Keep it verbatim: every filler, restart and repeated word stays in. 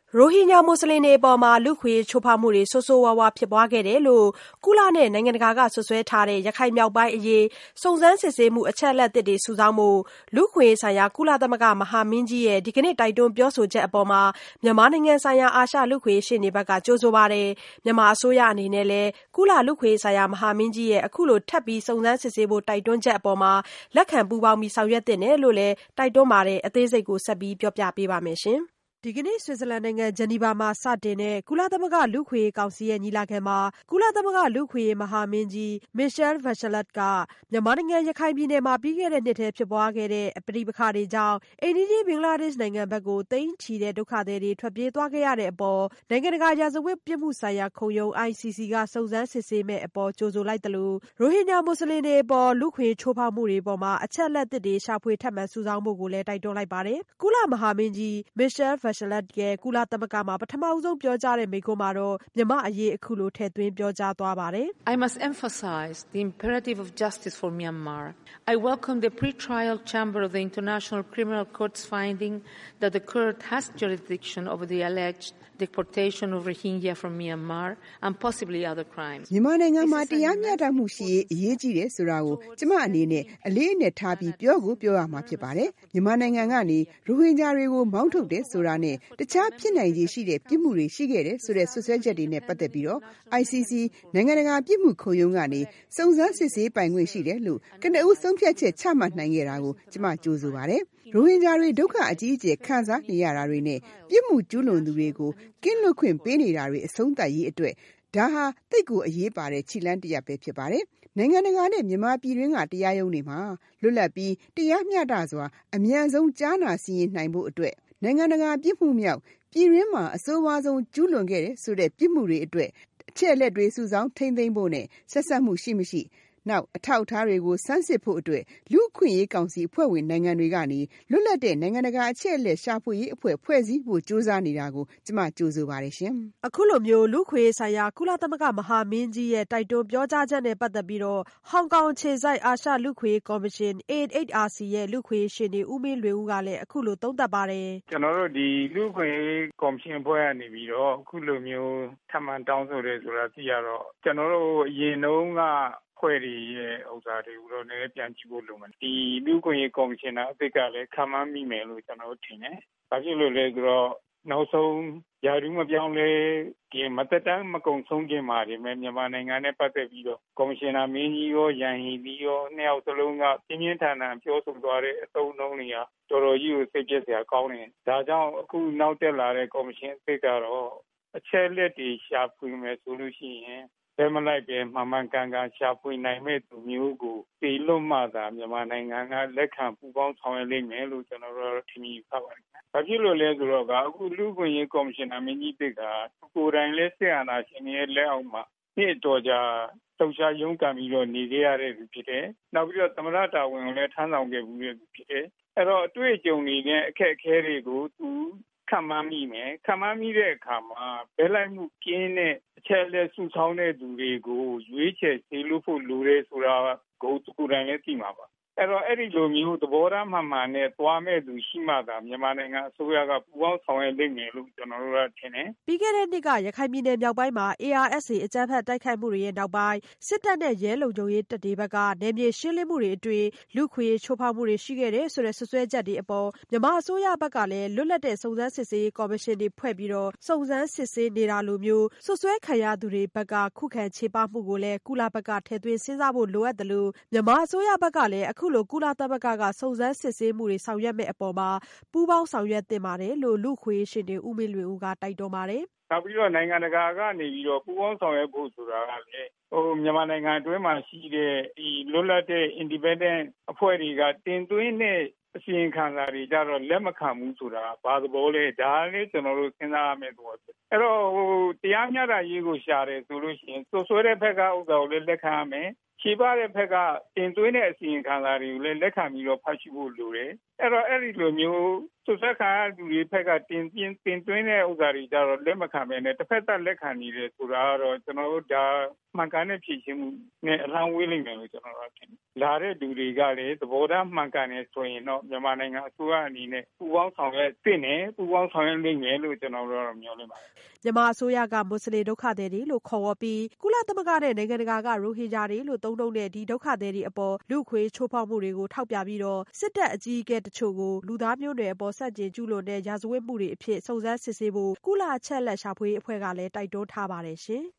ရိုဟင်ဂျာမွတ်စလင်တွေအပေါ်မှာလူ့အခွင့်အရေးချိုးဖောက်မှုတွေဆိုးဆိုးဝါးဝါဖြစ်ပွားခဲ့တယ်လို့ကုလနဲ့နိုင်ငံတကာကစွပ်စွဲထားတဲ့ရခိုင်မြောက်ပိုင်းအရေးစုံစမ်းစစ်ဆေးမှုအချက်အလက်သစ်တွေစုဆောင်းဖို့လူ့အခွင့်အရေးဆိုင်ရာကုလသမဂ္ဂမဟာမင်းကြီးရဲ့ဒီကနေ့တိုက်တွန်းပြောဆိုချက်အပေါ်မှာမြန်မာနိုင်ငံဆိုင်ရာအာရှလူ့အခွင့်အရေးရှေ့နေဘက်ကကြိုဆိုပါတယ်။မြန်မာအစိုးရအနေနဲ့လည်းကုလလူ့အခွင့်အရေးဆိုင်ရာမဟာမင်းကြီးရဲ့အခုလိုထပ်ပြီးစုံစမ်းစစ်ဆေးဖို့တိုက်တွန်းချက်အပေါ်မှာလက်ခံပူးပေါင်းပြီးဆောင်ရွက်သင့်တယ်လို့လည်းတိုက်တွန်းပါတယ်။အသေးစိတ်ကိုဆက်ပြီးပြောပြပေးပါမယ်ရှင်။ဒီကနေ့ဆွစ်ဇာလန်နိုင်ငံဂျနီဗာမှာစတင်တဲ့ကုလသမဂ္ဂလူ့အခွင့်အရေးကောင်စီရဲ့ညီလာခံမှာကုလသမဂ္ဂလူ့အခွင့်အရေးမဟာမင်းကြီး Michelle Bachelet ကမြန်မာနိုင်ငံရခိုင်ပြည်နယ်မှာပြီးခဲ့တဲ့နှစ်ထဲဖြစ်ပွားခဲ့တဲ့ပဋိပက္ခတွေကြောင့်အိမ်နီးချင်းဘင်္ဂလားဒေ့ရှ်နိုင်ငံဘက်ကိုသိန်းချီတဲ့ဒုက္ခသည်တွေထွက်ပြေးသွားခဲ့ရတဲ့အပေါ်နိုင်ငံတကာရာဇဝတ်ပြစ်မှုဆိုင်ရာခုံရုံး I C C ကစုံစမ်းစစ်ဆေးမယ့်အပေါ်ကြိုဆိုလိုက်သလိုရိုဟင်ဂျာမွတ်စလင်တွေအပေါ်လူ့အခွင့်အရေးချိုးဖောက်မှုတွေအပေါ်မှာအချက်အလက်သစ်တွေရှာဖွေထပ်မံစုဆောင်းဖို့ကိုလည်းတိုက်တွန်းလိုက်ပါတယ်။ကုလမဟာမင်းကြီး Michelle Bachelet ရဲ့ကုလသမဂ္ဂမှာပထမဆုံးပြောကြားတဲ့မိန့်ခွန်းမှာတော့မြန်မာ့အရေးအခုလိုထည့်သွင်းပြောကြားသွားပါတယ်။ I must emphasize the imperative of justice for Myanmar. I welcome the pre-trial chamber of the International Criminal Court's finding that the court has jurisdiction over the alleged deportation of Rohingya from Myanmar and possibly other crimes. မြန်မာနိုင်ငံမှာတရားမျှတမှုရှိရေးအရေးကြီးတယ်ဆိုတာကိုကျမအနေနဲ့အလေးအနက်ထားပြီးပြောကိုပြောရမှာဖြစ်ပါတယ်။မြန်မာနိုင်ငံကနေရိုဟင်ဂျာတွေကိုမောင်းထုတ်တယ်ဆိုတာနဲ့တခြားဖြစ်နိုင်ခြေရှိတဲ့ပြစ်မှုတွေရှိခဲ့တယ်ဆိုတဲ့ဆွဆွဲချက်တွေနဲ့ပတ်သက်ပြီးတော့ I C C နိုင်ငံတကာပြစ်မှုခုံရုံးကနေစုံစမ်းစစ်ဆေးပိုင်ခွင့်ရှိတယ်လို့ကနဦးဆုံးဖြတ်ချက်ချမှတ်နိုင်ခဲ့တာကိုကျမကြိုဆိုပါတယ်။ရိုဟင်ဂျာတွေဒုက္ခအကြီးအကျယ်ခံစားနေရတာတွေနဲ့ပြစ်မှုကျူးလွန်သူတွေကိုကင်းလွတ်ခွင့်ပေးနေတာတွေအဆုံးသတ်ရေးအတွက်ဒါဟာတိတ်ကိုအရေးပါတဲ့ခြေလှမ်းတစ်ရပ်ပဲဖြစ်ပါတယ်။နိုင်ငံတကာနဲ့မြန်မာပြည်တွင်းကတရားရုံးတွေမှာလွတ်လပ်ပြီးတရားမျှတစွာအမြန်ဆုံးကြားနာစီရင်နိုင်ဖို့အတွက်နိုင်ငံတကာပြစ်မှုမြောက်ပြည်တွင်းမှာအဆိုးဝါးဆုံးကျူးလွန်ခဲ့တဲ့ဆိုတဲ့ပြစ်မှုတွေအတွက်အချက်အလက်တွေစုဆောင်းထိန်းသိမ်းဖို့နဲ့ဆက်စပ်မှုရှိမရှိနောက်အထောက်အထားတွေကိုစမ်းစစ်ဖို့အတွက်လူ့အခွင့်အရေးကောင်စီအဖွဲ့ဝင်နိုင်ငံတွေကနေလွတ်လပ်တဲ့နိုင်ငံတကာအချက်အလက်ရှာဖွေရေးအဖွဲ့ဖွဲ့စည်းဖို့ကြိုးစားနေတာကိုကျမကြိုဆိုပါတယ်ရှင်။အခုလိုမျိုးလူ့အခွင့်အရေးဆိုင်ရာကုလသမဂ္ဂမဟာမင်းကြီးရဲ့တိုက်တွန်းပြောကြားချက်နဲ့ပတ်သက်ပြီးတော့ဟောင်ကောင်ခြေစိုက်အာရှလူ့အခွင့်အရေးကော်မရှင် A H R C ရဲ့လူ့အခွင့်အရေးရှေ့နေဦးမင်းလွင်ဦးကလည်းအခုလိုသုံးသပ်ပါတယ်။ကျွန်တော်တို့ဒီလူ့အခွင့်အရေးကော်မရှင်အဖွဲ့ကနေပြီးတော့အခုလိုမျိုးထပ်မံတောင်းဆိုတယ်ဆိုတာသိရတော့ကျွန်တော်တို့အရင်တုန်းကဖွဲ့ရရဲ့ဥစ္စာတွေကိုတော့လည်းပြန်ကြည့်ဖို့လိုမယ်ဒီလူ့အခွင့်အရေးကော်မရှင်အသစ်ကလည်းခံမှန်းမိမယ်လို့ကျွန်တော်တို့ထင်တယ်။ဘာဖြစ်လို့လဲဆိုတော့နောက်ဆုံးယာရုမပြောင်းလဲခင်မတက်တမ်းမကုံဆုံးခင်မှာဒီမဲ့မြန်မာနိုင်ငံနဲ့ပတ်သက်ပြီးတော့ကော်မရှင်နာမင်းကြီးရောရန်ဟီပြီးရောနှစ်ယောက်စလုံးကပြင်းပြင်းထန်ထန်ပြောဆိုသွားတဲ့အသုံးအနှုန်းတွေကတော်တော်ကြီးကိုစိတ်ပြည့်စရာကောင်းတယ်။ဒါကြောင့်အခုနောက်တက်လာတဲ့ကော်မရှင်အသစ်ကတော့အချက်လက်တွေရှာဖွေမယ်ဆိုလို့ရှိရင်ဘယ်မလိုက်ပဲမှန်မှန်ကန်ကန်ရှာဖွေနိုင်မဲ့သူမျိုးကိုပေလွတ်မှသာမြန်မာနိုင်ငံကလက်ခံပူးပေါင်းဆောင်ရွက်လိမ့်မယ်လို့ကျွန်တော်တို့ထင်မြင်ထားပါတယ်။ဘာဖြစ်လို့လဲဆိုတော့ကအခုလူ့အခွင့်အရေးကော်မရှင်နာမင်းကြီးတစ်ကကိုယ်တိုင်လက်ဆက်အာဏာရှင်ရဲ့လက်အောက်မှာနှစ်တော်ကြာလှုပ်ရှားရုန်းကန်ပြီးတော့နေခဲ့ရတဲ့သူဖြစ်တယ်။နောက်ပြီးတော့သမ္မတတာဝန်ကိုလည်းထမ်းဆောင်ခဲ့မှုတဲ့သူဖြစ်တယ်။အဲ့တော့အတွေ့အကြုံတွေနဲ့အခက်အခဲတွေကိုသူခံမှန်းမိမယ်ခံမှန်းမိတဲ့အခါမှာဘယ်လိုက်မှုကင်းတဲ့အချက်လက်စုဆောင်းတဲ့သူတွေကိုရွေးချယ်စေလို့ဖို့လိုတယ်ဆိုတာကိုကိုယ်တိုင်လည်းသိမှာပါအဲ့တော့အဲ့ဒီလိုမျိုးသဘောထားမှန်မှန်နဲ့သွားမဲ့သူရှိမှသာမြန်မာနိုင်ငံအစိုးရကပူးပေါင်းဆောင်ရွက်လိမ့်မယ်လို့ကျွန်တော်တို့ကထင်တယ်။ပြီးခဲ့တဲ့နှစ်ကရခိုင်ပြည်နယ်မြောက်ပိုင်းမှာ A R S A အကြမ်းဖက်တိုက်ခိုက်မှုတွေရဲ့နောက်ပိုင်းစစ်တပ်နဲ့ရဲလုံခြုံရေးတပ်တွေဘက်ကနယ်မြေရှင်းလင်းမှုတွေအတွင်းလူ့အခွင့်အရေးချိုးဖောက်မှုတွေရှိခဲ့တယ်ဆိုတဲ့ဆွဆွဲချက်တွေအပေါ်မြန်မာအစိုးရဘက်ကလည်းလွတ်လပ်တဲ့စုံစမ်းစစ်ဆေးရေးကော်မရှင်တွေဖွဲ့ပြီးတော့စုံစမ်းစစ်ဆေးနေတာလိုမျိုးဆွဆွဲခံရသူတွေဘက်ကခုခံခြေပမှုကိုလည်းကုလဘက်ကထည့်သွင်းစဉ်းစားဖို့လိုအပ်တယ်လို့မြန်မာအစိုးရဘက်ကလည်းအခုလိုကုလသမဂ္ဂကစုံစမ်းစစ်ဆေးမှုတွေဆောင်ရွက်မဲ့အပေါ်မှာပူးပေါင်းဆောင်ရွက်သင့်ပါတယ်လို့လူ့အခွင့်အရေးရှေ့နေဦးမင်းလွင်ဦးကတိုက်တွန်းပါတယ်။နောက်ပြီးတော့နိုင်ငံတကာကနေပြီးတော့ပူးပေါင်းဆောင်ရွက်ဖို့ဆိုတာကလည်းဟိုမြန်မာနိုင်ငံအတွင်းမှာရှိတဲ့ဒီလွတ်လပ်တဲ့ independent အဖွဲ့တွေကတင်သွင်းတဲ့အစီရင်ခံစာတွေကြတော့လက်မခံဘူးဆိုတာဘာသဘောလဲဒါလည်းကျွန်တော်တို့စဉ်းစားရမယ့်သဘောဖြစ်အဲ့တော့ဟိုတရားမျှတရေးကိုရှာတယ်ဆိုလို့ရှိရင်စွဆွဲတဲ့ဘက်ကဥစ္စာကိုလည်းလက်ခံရမယ်ခြေပတဲ့ဘက်ကတင်သွင်းတဲ့အစီရင်ခံစာတွေကိုလည်းလက်ခံပြီးတော့ဖတ်ရှုဖို့လိုတယ်အဲ့တော့အဲ့ဒီလိုမျိုးဆွတ်ဆက်ခံရသူတွေဘက်ကတင်ပြင်းတင်သွင်းတဲ့ဥစ္စာတွေကြတော့လက်မခံဘဲနဲ့တစ်ဖက်သက်လက်ခံနေတယ်ဆိုတာကတော့ကျွန်တော်တို့ဒါမှန်ကန်တဲ့ဖြည့်ရှင်းမှုနဲ့အလောင်းဝေးလိမ့်မယ်လို့ကျွန်တော်တို့ထင်တယ်။လာတဲ့သူတွေကလည်းသဘောထားမှန်ကန်နေဆိုရင်တော့မြန်မာနိုင်ငံအစိုးရအနေနဲ့ပူးပေါင်းဆောင်ရွက်သင့်တယ်ပူးပေါင်းဆောင်ရွက်နိုင်မယ်လို့ကျွန်တော်တို့ကတော့မျှော်လင့်ပါတယ်။မြန်မာအစိုးရကမွတ်စလင်ဒုက္ခသည်တွေလို့ခေါ်ဝေါ်ပြီးကုလသမဂ္ဂနဲ့နိုင်ငံတကာကရိုဟင်ဂျာတွေလို့သုံးနှုန်းတဲ့ဒီဒုက္ခသည်တွေအပေါ်လူ့အခွင့်အရေးချိုးဖောက်မှုတွေကိုထောက်ပြပြီးတော့စစ်တပ်အကြီးအကဲတချို့ကိုလူသားမျိုးနွယ်အပေါ်ဆန့်ကျင်ကျူးလွန်တဲ့ရာဇဝတ်မှုတွေအဖြစ်စုံစမ်းစစ်ဆေးဖို့ကုလအချက်အလက်ရှာဖွေရေးအဖွဲ့ကလည်းတိုက်တွန်းထားပါတယ်ရှင်။